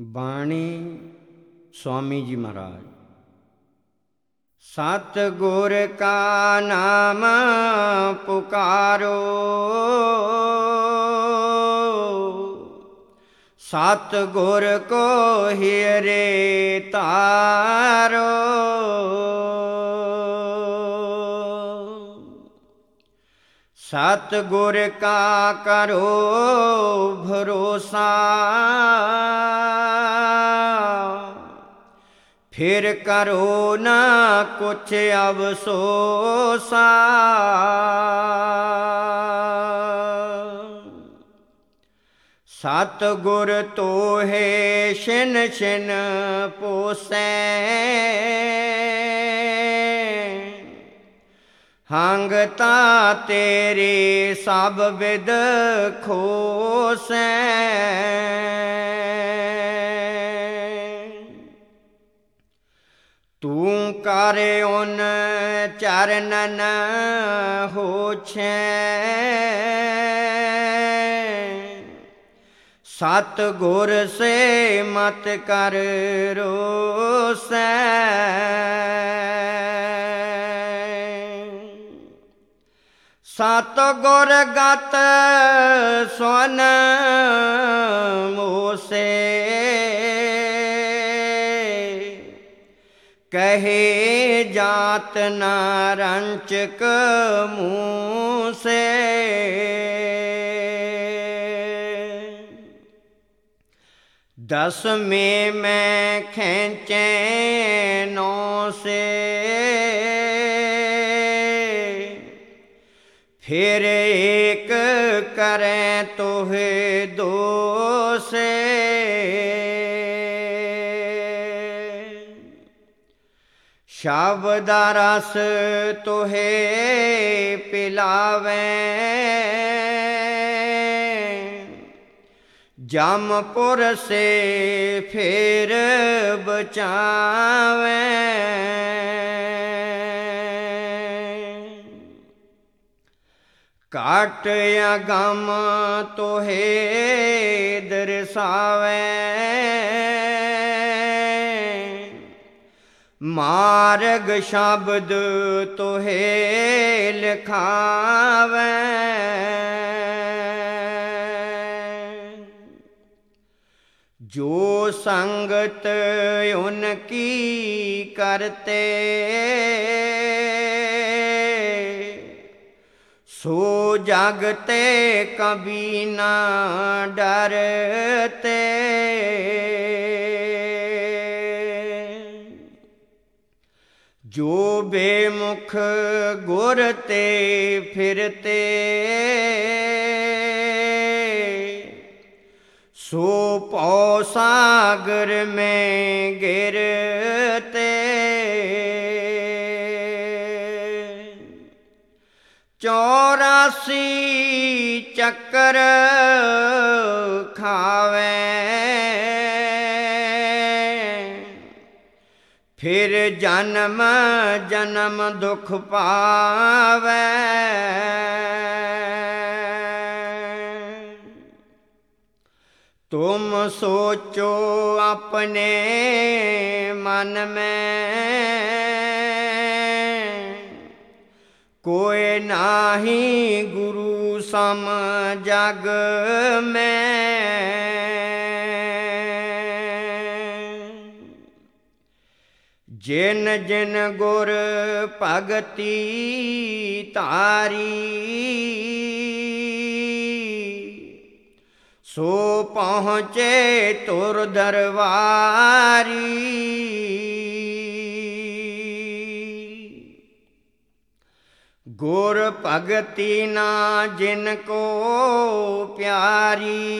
ਬਾਣੀ ਸੁਆਮੀ ਜੀ ਮਹਾਰਾਜ। ਸਤਿਗੁਰ ਕਾ ਨਾਮ ਪੁਕਾਰੋ, ਸਤਿਗੁਰ ਕੋ ਹਿਰੇ ਧਾਰੋ। ਸਤਿਗੁਰ ਕਾ ਕਰੋ ਭਰੋਸਾ, ਫਿਰ ਕਰੋ ਨਾ ਕੁਛ ਅਫਸੋਸਾ। ਸਤਿਗੁਰ ਤੋਹੇ ਛਿਨ ਛਿਨ ਪੋਸੈ, ਹੰਗਤਾ ਤੇਰੀ ਸਭ ਵਿਦ ਖੋਸੈ। ਤੂੰ ਕਰ ਉਨ ਚਰਨਨ ਹੋਛੈ, ਸਤਿਗੁਰ ਸੇ ਮਤ ਕਰ ਰੋਸੈ। ਸਤਿਗੁਰ ਗਤ ਸੁਨ ਮੋਸੇ, ਕਹੇ ਜਾਤ ਨਾ ਰੰਚਕ ਮੂਸੇ। ਦਸਵੇਂ ਮੈਂ ਖੈਂਚੈ ਨੌ ਸੇ, ਫਿਰ ਏਕ ਕਰੈ ਤੋਹਿ ਦੋ ਸੇ। ਸ਼ਬਦ ਰਸ ਤੋਹੇ ਪਿਲਾਵੈ, ਜਮਪੁਰ ਸੇ ਫੇਰ ਬਚਾਵੈ। ਕਾਟ ਅਗਮ ਤੋਹੇ ਦਰਸਾਵੈ, ਮਾਰਗ ਸ਼ਬਦ ਤੋਹੇ ਲਿਖਾਵੈ। ਜੋ ਸੰਗਤ ਉਨਕੀ ਕਰਤੇ, ਸੋ ਜਗ ਤੇ ਕਬੀ ਨਾ ਡਰਤੇ। ਜੋ ਬੇਮੁਖ ਗੁਰ ਤੇ ਫਿਰਤੇ, ਸੋ ਭਉ ਸਾਗਰ ਮੈਂ ਗਿਰਤੇ। 84 ਚੱਕਰ ਖਾਵੈ, ਫਿਰ ਜਨਮ ਜਨਮ ਦੁਖ ਪਾਵੈ। ਤੁਮ ਸੋਚੋ ਆਪਣੇ ਮਨ ਮੈਂ, ਕੋਇ ਨਾਹੀ ਗੁਰੂ ਸਮ ਜਗ ਮੈਂ। ਜਿਨ ਜਿਨ ਗੁਰ ਭਗਤੀ ਧਾਰੀ, ਸੋ ਪਹੁੰਚੇ ਤੁਰ ਦਰਬਾਰੀ। ਗੁਰ ਭਗਤੀ ਨਾ ਜਿਨ ਕੋ ਪਿਆਰੀ,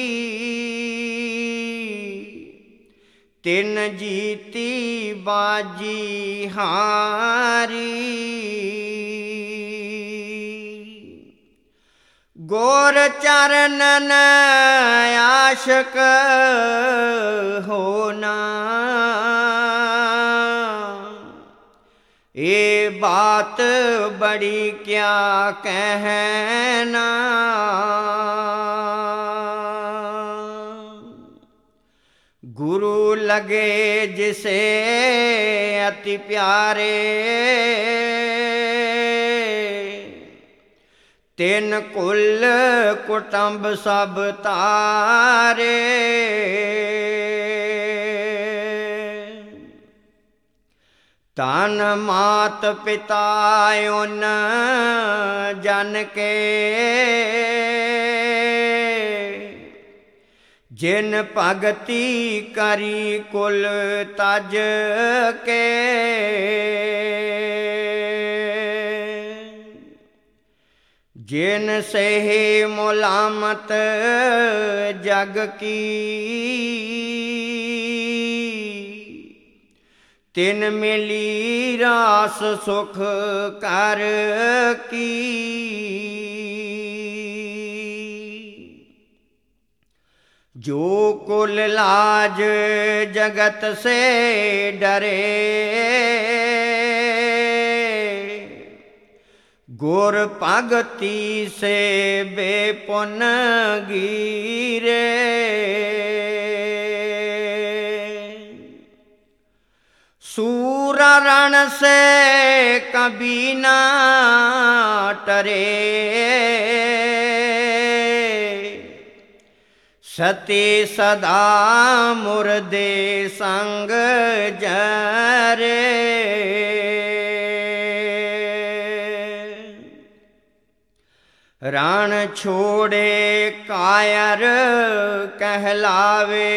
ਤਿਨ ਜੀਤੀ ਬਾਜੀ ਹਾਰੀ। ਗੁਰ ਚਰਨਨ ਆਸ਼ਕ ਹੋਨਾ, ਇਹ ਬਾਤ ਬੜੀ ਕਿਆ ਕਹਿਣਾ। गुरु लगे जिसे अति प्यारे, तिन कुल कुटुंब सब तारे। तन मात पिता उन जन के, जिन भगति करी कुल तज के। जिन से मुलामत जग की, तिन मिली रास सुख कर की। जो कुल लाज जगत से डरे, गुर भगति से बेपुन गिरे। सूर रण से कभी ना टरे, सती सदा मुर्दे संग जरे। रण छोड़े कायर कहलावे,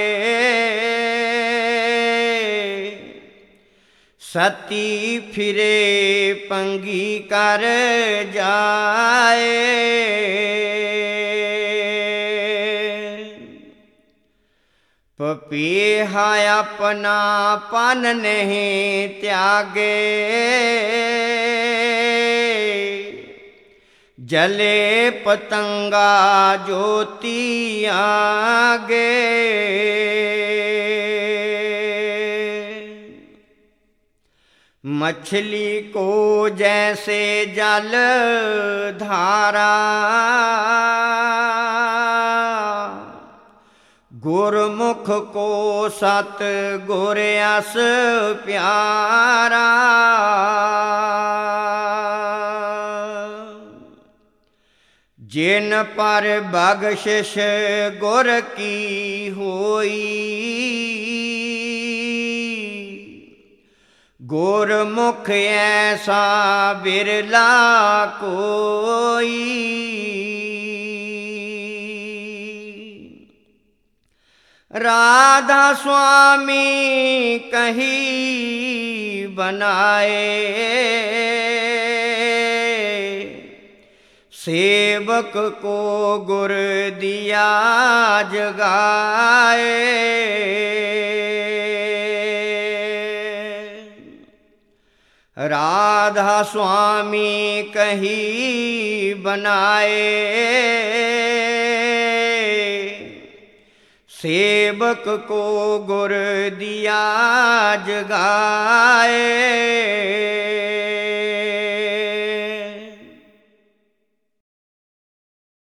सती फिरे पंगी कर जाए। पपीहा अपना पन नहीं त्यागे, जले पतंगा ज्योति आगे। मछली को जैसे जल धारा, गुरमुख को सत गुर अस प्यारा। जिन पर बख्शिश गुर की होई, गुरमुख ऐसा बिरला कोई। राधा स्वामी कहीं बनाए, सेवक को गुर दिया जगाए। राधा स्वामी कहीं बनाए, सेवक को गुर दिया जगाए।